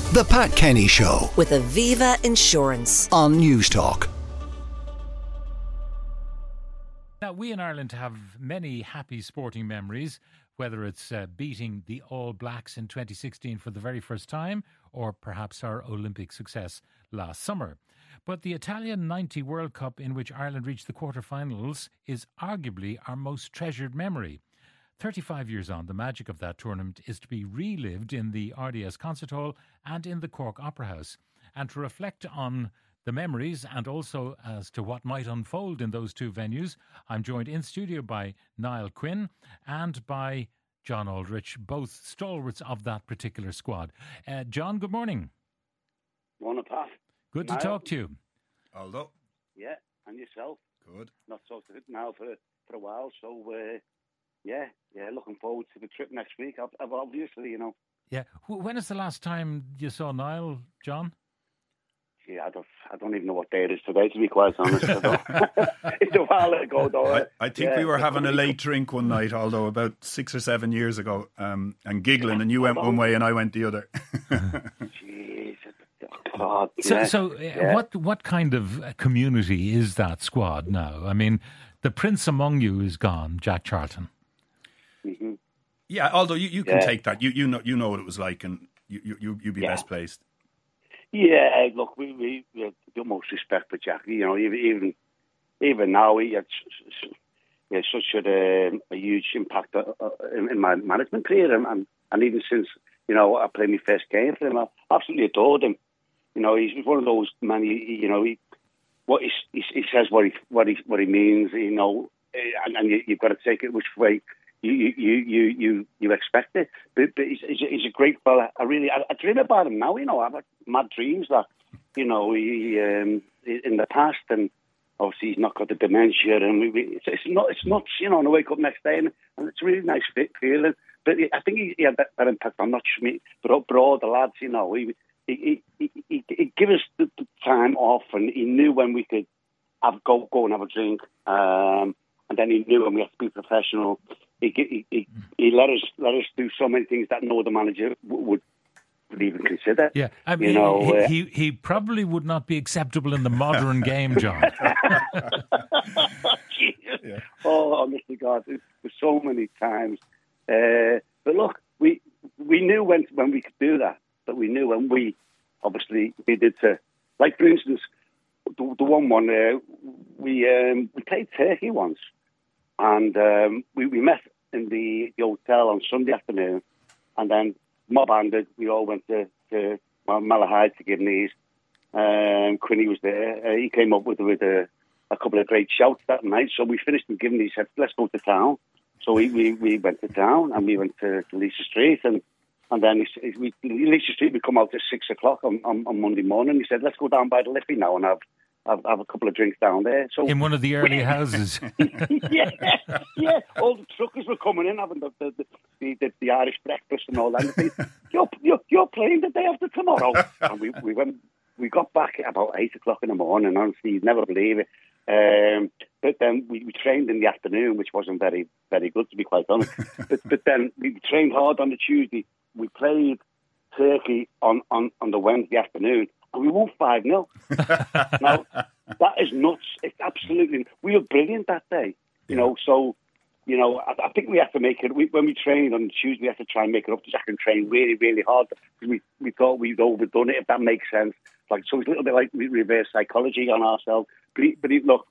The Pat Kenny Show with Aviva Insurance on Newstalk. Now, we in Ireland have many happy sporting memories, whether it's beating the All Blacks in 2016 for the very first time, or perhaps our Olympic success last summer. But the Italian 90 World Cup, in which Ireland reached the quarterfinals, is arguably our most treasured memory. 35 years on, the magic of that tournament is to be relived in the RDS Concert Hall and in the Cork Opera House. And to reflect on the memories and also as to what might unfold in those two venues, I'm joined in studio by Niall Quinn and by John Aldrich, both stalwarts of that particular squad. John, good morning. Morning, Pat. Good to talk to you. Aldo. Yeah, and yourself. Good. Not talked to it now for a while, so yeah, looking forward to the trip next week. Obviously, you know. Yeah. When is the last time you saw Niall, John? Yeah, I don't even know what day it is today, to be quite honest. It's a while ago, though. I think we were having a late drink one night, although about 6 or 7 years ago, and giggling, and you went one way and I went the other. Jeez. God, What kind of community is that squad now? I mean, the prince among you is gone, Jack Charlton. Mm-hmm. Yeah, although you can take that. You know what it was like, and you'd be best placed. Yeah, look, we have the most respect for Jack. You know, even now, he had such a huge impact in my management career, and even since, you know, I played my first game for him, I absolutely adored him. You know, he's one of those men. He says what he means. You know, and you've got to take it which way you expect it. But he's a great fella. I dream about him now. You know, I have mad dreams that, you know, he in the past, and obviously he's not got the dementia, and it's not you know, and I wake up next day and it's a really nice feeling. But I think he had that impact on not just me, but all the lads. You know, he gave us the time off, and he knew when we could go and have a drink, and then he knew when we had to be professional. He let us do so many things that no other manager would even consider. Yeah, I mean, you know, he probably would not be acceptable in the modern game, John. Yeah. Oh, honestly, God, there's so many times. But look, we knew when we could do that. But we knew when we did to, like for instance, the one we played Turkey once, and we met in the hotel on Sunday afternoon, and then mob-handed, we all went to Malahide to give knees. Quinny was there. He came up with a couple of great shouts that night. So we finished and given. He said, "Let's go to town." So we went to town, and we went to Leicester Street, and then Leicester Street would come out at 6 o'clock on Monday morning. He said, "Let's go down by the Liffey now and have a couple of drinks down there." So in one of the early houses. yeah. All the truckers were coming in having the Irish breakfast and all that. And they said, you're playing the day after tomorrow. And we got back at about 8 o'clock in the morning. Honestly, you'd never believe it. But then we trained in the afternoon, which wasn't very, very good, to be quite honest. but then we trained hard on the Tuesday. We played Turkey on the Wednesday afternoon, and we won 5-0. Now, that is nuts. It's absolutely... We were brilliant that day, you know, so... You know, I think we have to make it... when we trained on Tuesday, we have to try and make it up to Jack and train really, really hard, because we thought we'd overdone it, if that makes sense. Like, so it's a little bit like reverse psychology on ourselves. But look,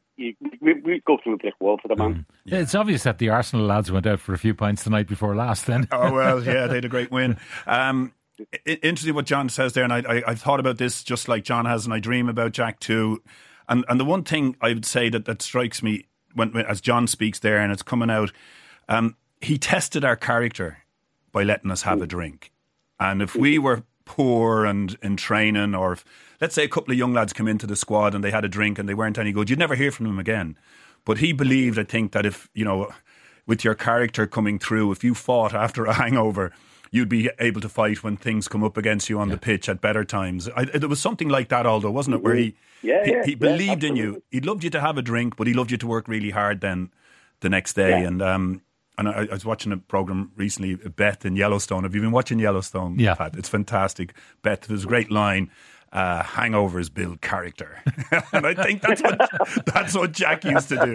we go through a brick wall for the man. Yeah, it's obvious that the Arsenal lads went out for a few pints the night before last then. Oh, well, yeah, they had a great win. Interesting what John says there, and I've thought about this just like John has, and I dream about Jack too. And the one thing I would say that strikes me when as John speaks there, and it's coming out, he tested our character by letting us have a drink. And if we were poor and in training, or if, let's say, a couple of young lads come into the squad and they had a drink and they weren't any good, you'd never hear from them again. But he believed, I think, that if, you know, with your character coming through, if you fought after a hangover, you'd be able to fight when things come up against you on the pitch at better times. There was something like that, Aldo, wasn't it? Where he believed in you. He loved you to have a drink, but he loved you to work really hard then the next day. Yeah. And and I was watching a program recently, Beth in Yellowstone. Have you been watching Yellowstone? Yeah. Pat? It's fantastic. Beth, there's a great line. Hangovers build character, and I think that's what Jack used to do.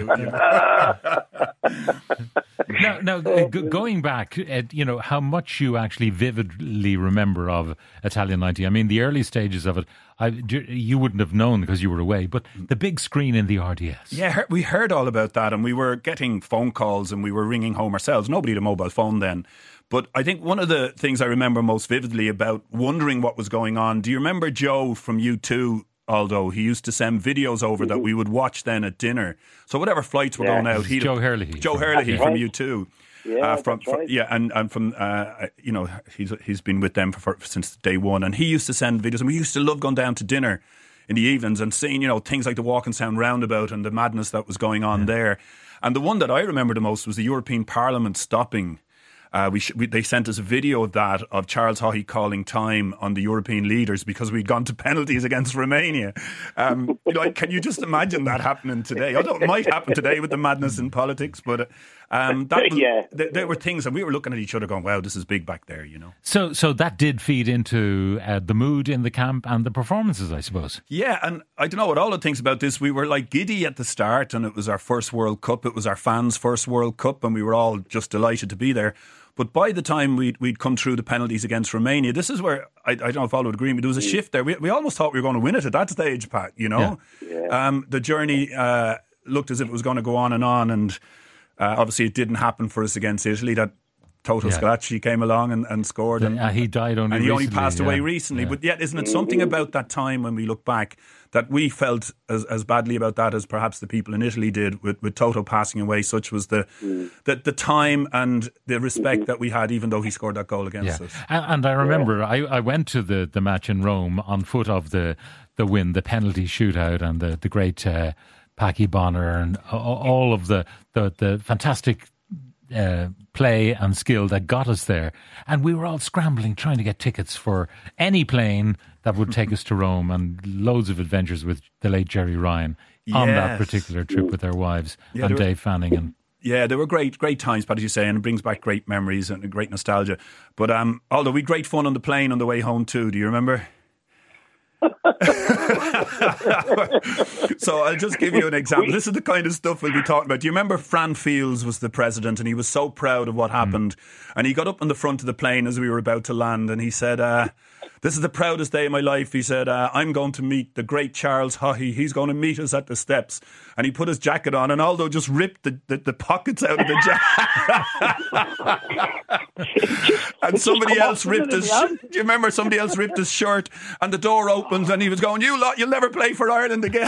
You know? Going back, how much you actually vividly remember of Italia 90. I mean, the early stages of it, you wouldn't have known because you were away, but the big screen in the RDS. Yeah, we heard all about that, and we were getting phone calls and we were ringing home ourselves. Nobody had a mobile phone then. But I think one of the things I remember most vividly about wondering what was going on, do you remember Joe from U2, Aldo? He used to send videos over that we would watch then at dinner. So whatever flights were going out, Joe Herlihy. Joe Herlihy from U2. Yeah, he's been with them since day one, and he used to send videos, and we used to love going down to dinner in the evenings and seeing things like the Walking Sound Roundabout and the madness that was going on there. And the one that I remember the most was the European Parliament stopping. They sent us a video of that, of Charles Haughey calling time on the European leaders because we'd gone to penalties against Romania. Can you just imagine that happening today? Although it might happen today with the madness in politics, but there were things, and we were looking at each other going, wow, this is big back there, So that did feed into the mood in the camp and the performances, I suppose. Yeah, and I don't know what all the things about this. We were like giddy at the start, and it was our first World Cup. It was our fans' first World Cup, and we were all just delighted to be there. But by the time we'd come through the penalties against Romania, this is where, I don't know if all would agree, but there was a shift there. We almost thought we were going to win it at that stage, Pat, Yeah. The journey looked as if it was going to go on, and obviously it didn't happen for us against Italy. That Toto Scalacci came along and scored. He died only recently. And he only passed away recently. Yeah. But yet, isn't it something about that time when we look back that we felt as badly about that as perhaps the people in Italy did with Toto passing away? Such was the time and the respect that we had, even though he scored that goal against us. And I remember I went to the match in Rome on foot of the win, the penalty shootout, and the great Packie Bonner and all of the fantastic play and skill that got us there. And we were all scrambling, trying to get tickets for any plane that would take us to Rome, and loads of adventures with the late Jerry Ryan on that particular trip with their wives and Dave Fanning. And yeah, they were great times, Pat, as you say, and it brings back great memories and great nostalgia. But although we had great fun on the plane on the way home too, do you remember? So I'll just give you an example. This is the kind of stuff we'll be talking about. Do you remember Fran Fields was the president, and he was so proud of what happened, and he got up on the front of the plane as we were about to land, and he said, this is the proudest day of my life. He said, I'm going to meet the great Charles Haughey. He's going to meet us at the steps. And he put his jacket on, and Aldo just ripped the pockets out of the jacket. And somebody else ripped his shirt. Do you remember somebody else ripped his shirt, and the door opens, and he was going, you lot, you'll never play for Ireland again.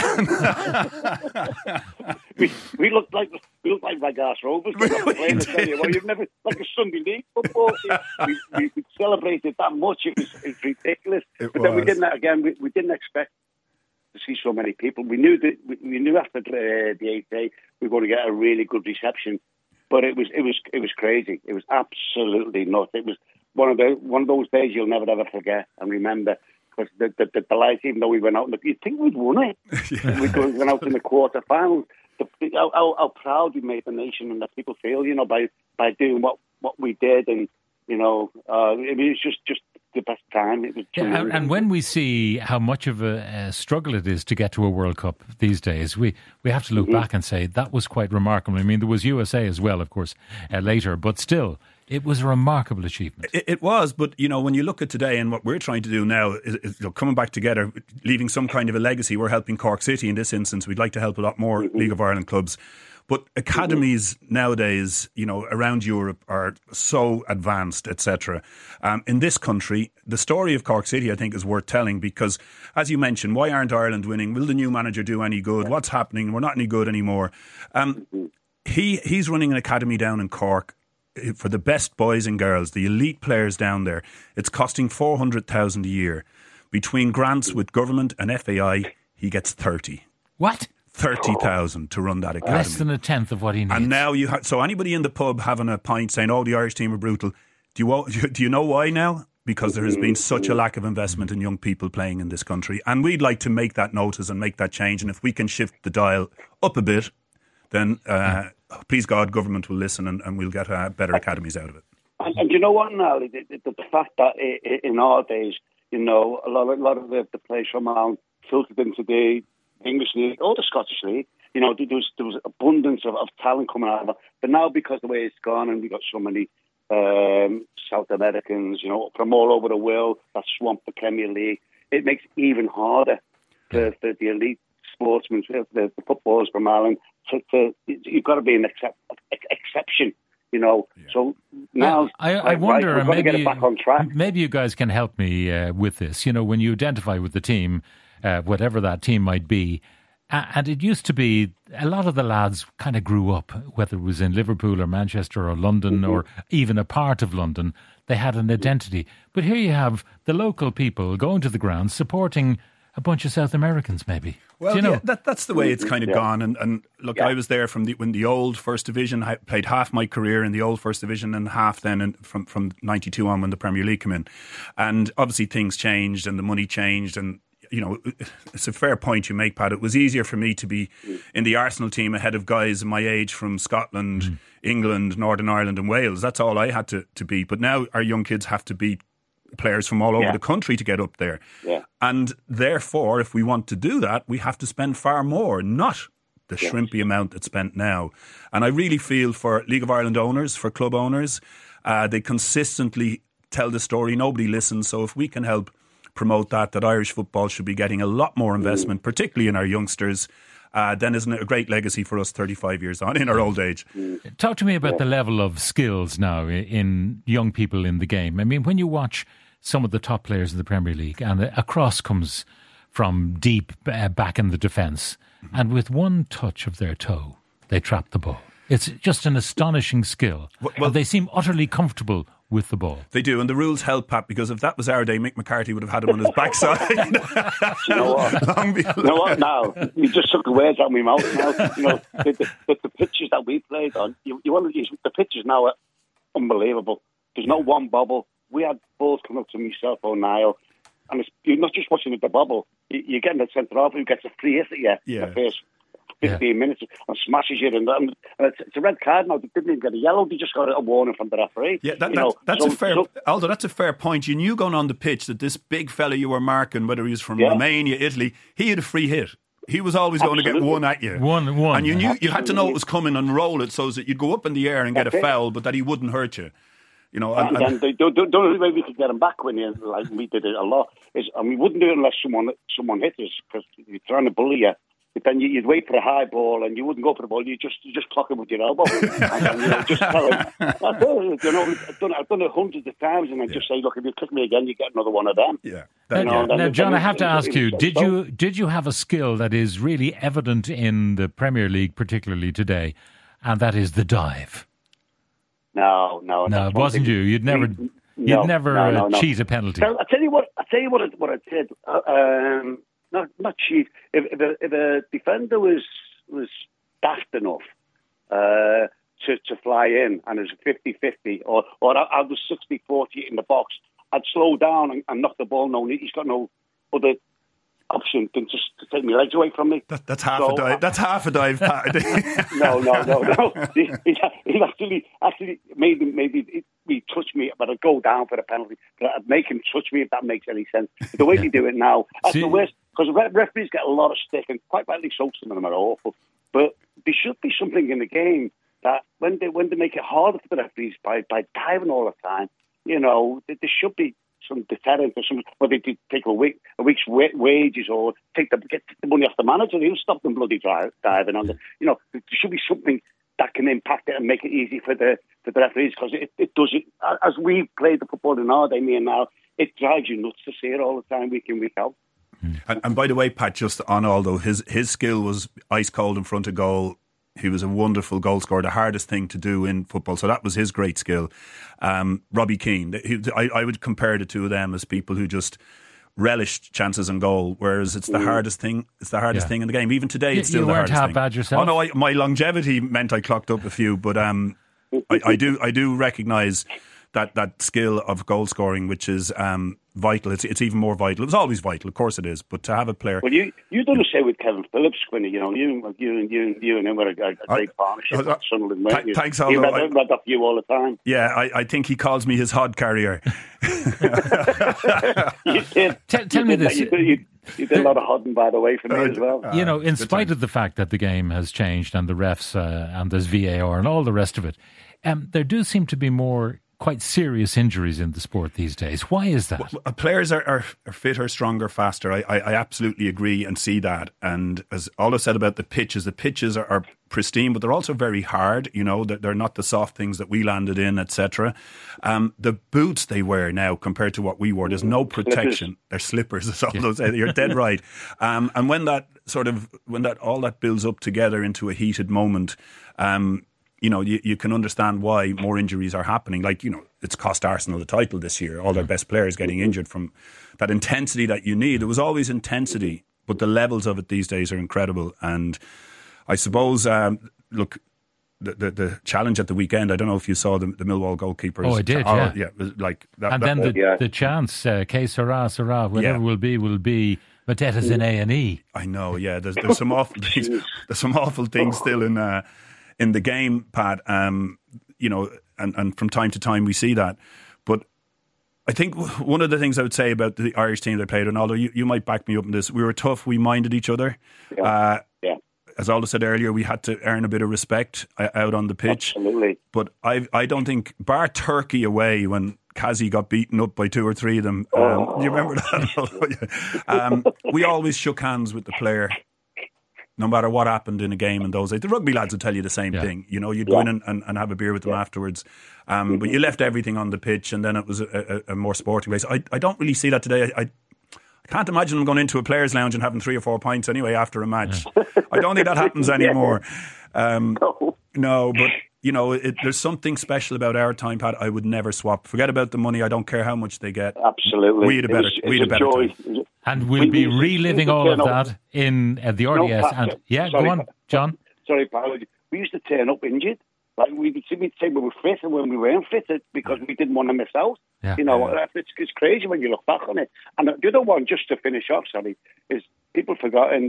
we looked like Vegas Rovers. You've never, like a Sunday league football. We celebrated that much. It was ridiculous. Then we didn't we didn't expect to see so many people. We knew that we knew after the 8th day we were going to get a really good reception, but it was crazy. It was absolutely nuts. It was one of those days you'll never ever forget and remember. Because the delight, even though we went out, you'd think we'd won it. Yeah. We went out in the quarterfinals. How proud we made the nation and that people feel, by doing what we did, and it was just the best time. It was and when we see how much of a struggle it is to get to a World Cup these days, we have to look back and say that was quite remarkable. I mean, there was USA as well, of course, later, but still, it was a remarkable achievement. It was, but when you look at today and what we're trying to do now is coming back together, leaving some kind of a legacy. We're helping Cork City in this instance. We'd like to help a lot more League of Ireland clubs. But academies nowadays, around Europe are so advanced, etc. In this country, the story of Cork City, I think, is worth telling because, as you mentioned, why aren't Ireland winning? Will the new manager do any good? What's happening? We're not any good anymore. He's running an academy down in Cork for the best boys and girls, the elite players down there. It's costing $400,000 a year. Between grants with government and FAI, he gets 30. What? 30,000 to run that academy. Less than a tenth of what he needs. And now so anybody in the pub having a pint saying, "Oh, the Irish team are brutal." Do you know why now? Because there has been such a lack of investment in young people playing in this country, and we'd like to make that notice and make that change. And if we can shift the dial up a bit, then please God, government will listen and we'll get better academies out of it. And you know what, now the fact that in our days, a lot of the players from around filtered into the English League or the Scottish League. There was abundance of talent coming out of it. But now, because the way it's gone, and we got so many South Americans, from all over the world that swamp the Premier League, it makes it even harder for the elite sportsmen, the footballers from Ireland. You've got to be an exception. So now I wonder, we've got to get it back on track. Maybe you guys can help me with this. When you identify with the team, whatever that team might be, and it used to be a lot of the lads kind of grew up, whether it was in Liverpool or Manchester or London or even a part of London, they had an identity. But here you have the local people going to the ground supporting a bunch of South Americans, maybe. Well, that's the way it's kind of gone. And look, I was there when the old First Division. I played half my career in the old First Division and half then from 92 on when the Premier League came in. And obviously things changed and the money changed. And, it's a fair point you make, Pat. It was easier for me to be in the Arsenal team ahead of guys my age from Scotland, England, Northern Ireland and Wales. That's all I had to be. But now our young kids have to be players from all over the country to get up there. Yeah. And therefore, if we want to do that, we have to spend far more, not the shrimpy amount that's spent now. And I really feel for League of Ireland owners, for club owners, they consistently tell the story. Nobody listens. So if we can help promote that Irish football should be getting a lot more investment, particularly in our youngsters, then isn't it a great legacy for us 35 years on in our old age? Talk to me about the level of skills now in young people in the game. I mean, when you watch some of the top players in the Premier League and a cross comes from deep back in the defence and with one touch of their toe, they trap the ball. It's just an astonishing skill. Well, they seem utterly comfortable with the ball. They do, and the rules help, Pat, because if that was our day, Mick McCarthy would have had him on his backside. You know what? Now you just took the words out of my mouth. Now, the pitches that we played on, you want to use the pitches now are unbelievable. There's no one bubble. We had balls coming up to myself or Niall, and you're not just watching at the bubble. You're getting the centre half who gets a free hit at you in the first 15 minutes and smashes you, and it's a red card now. They didn't even get a yellow; they just got a warning from the referee. Yeah, Aldo, that's a fair point. You knew going on the pitch that this big fella you were marking, whether he was from Romania, Italy, he had a free hit. He was always going to get one at you. One. And you knew you had to know it was coming and roll it so that you'd go up in the air and get a foul, but that he wouldn't hurt you. And then the only way we could get him back when like we did it a lot is, and we wouldn't do it unless someone hit us, because you're trying to bully you. But then you'd wait for a high ball and you wouldn't go for the ball. You just clock him with your elbow and just tell him. I've done it hundreds of times, and I just say, look, if you kick me again, you get another one of them. Yeah. Now, John, I have to ask you: did you have a skill that is really evident in the Premier League, particularly today, and that is the dive? No, it wasn't you. You'd never cheat a penalty. I'll tell you what I did. Not cheat. If a defender was daft enough to fly in, and it was 50-50, or I was 60-40 in the box, I'd slow down and knock the ball. He's got no other option than just to take my legs away from me. That's half a dive. That's half a dive, Pat. No. He actually made me touch me, but I'd go down for the penalty. But I'd make him touch me, if that makes any sense. The way they do it now, that's the worst, because referees get a lot of stick, and quite rightly so, some of them are awful. But there should be something in the game that when they make it harder for the referees by diving all the time, there should be some deterrent, or some, whether they take a week's wages or get the money off the manager. He'll stop them bloody diving on the. There should be something that can impact it and make it easy for the referees, because it does it. As we played the football in our day, me and now, it drives you nuts to see it all the time, week in, week out. And by the way, Pat, just on Aldo, his skill was ice cold in front of goal. He was a wonderful goal scorer, the hardest thing to do in football. So that was his great skill. Robbie Keane, I would compare the two of them as people who just relished chances and goal, whereas it's the hardest thing. It's the hardest thing in the game. Even today, it's still the hardest thing. You weren't half bad yourself. Oh no, my longevity meant I clocked up a few, but I do recognise that skill of goal scoring, which is vital. It's even more vital. It was always vital, of course it is. But to have a player, well, you done the same with Kevin Phillips, Quinny. You know, you and him were a great partnership at Sunderland. Thanks, Aldo. He read off you all the time. Yeah, I think he calls me his hod carrier. You did. Tell me this. You did a lot of hodding, by the way, for me as well. You know, in spite of the fact that the game has changed and the refs and there's VAR and all the rest of it, there do seem to be more quite serious injuries in the sport these days. Why is that? Well, players are fitter, stronger, faster. I absolutely agree and see that. And as Ola said about the pitches are pristine, but they're also very hard. You know, they're not the soft things that we landed in, etc. The boots they wear now compared to what we wore, there's no protection. They're slippers, as all those. You're dead right. And when all that builds up together into a heated moment, you know, you can understand why more injuries are happening. Like, you know, it's cost Arsenal the title this year. All their best players getting injured from that intensity that you need. There was always intensity, but the levels of it these days are incredible. And I suppose, look, the challenge at the weekend, I don't know if you saw the Millwall goalkeepers. Oh, I did, yeah. Yeah, it was like that. And then the chance, que sera, whatever will be. Mateta's in A&E. I know, yeah. There's some awful things. There's some awful things still in the game, Pat, you know, and from time to time we see that. But I think one of the things I would say about the Irish team they played, and although you might back me up in this, we were tough, we minded each other. Yeah. As Aldo said earlier, we had to earn a bit of respect out on the pitch. Absolutely. But I don't think, bar Turkey away when Kazi got beaten up by 2 or 3 of them, do you remember that? We always shook hands with the player. No matter what happened in a game in those days. The rugby lads would tell you the same thing. You know, you'd go in and have a beer with them afterwards. But you left everything on the pitch and then it was a more sporting place. I don't really see that today. I can't imagine them going into a players' lounge and having 3 or 4 pints anyway after a match. I don't think that happens anymore. No, but you know, there's something special about our time, Pat. I would never swap. Forget about the money. I don't care how much they get. Absolutely. We had a better time. And we'll be reliving all of that in the RDS. Go on, John. Sorry, Paolo. We used to turn up injured. Like we'd say we were fit, and when we weren't fit, because we didn't want to miss out. Yeah. You know, it's crazy when you look back on it. And the other one, just to finish off, sorry, is people forgotten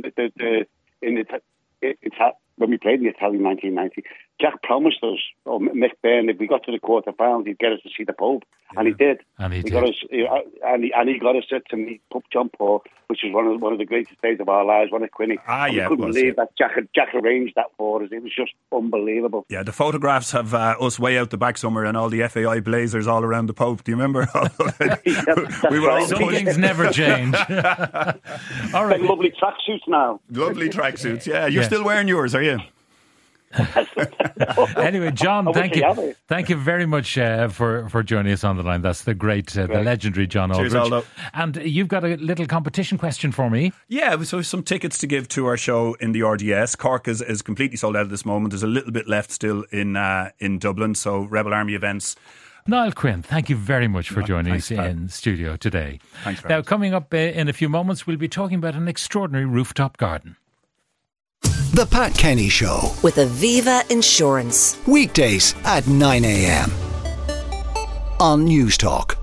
when we played in the Italian 1990, Jack promised us, Mick Byrne, if we got to the quarterfinals, he'd get us to see the Pope, and he did. And he did. Got us, he got us to meet Pope John Paul, which is one of the greatest days of our lives. One of Quinny. We couldn't believe that Jack arranged that for us. It was just unbelievable. Yeah, the photographs have us way out the back somewhere, and all the FAI blazers all around the Pope. Do you remember? We were all some things never change. All right, like lovely tracksuits now. Lovely tracksuits. Yeah, you're still wearing yours, are you? Anyway, John, thank you very much for joining us on the line. That's the great, the legendary John Aldridge. Cheers, Aldo. And you've got a little competition question for me. Yeah, so some tickets to give to our show in the RDS. Cork is completely sold out at this moment. There's a little bit left still in Dublin, so Rebel Army Events. Niall Quinn, thank you very much for joining us in studio today. Thanks very much. Now, much. coming up in a few moments, we'll be talking about an extraordinary rooftop garden. The Pat Kenny Show. With Aviva Insurance. Weekdays at 9 a.m. on News Talk.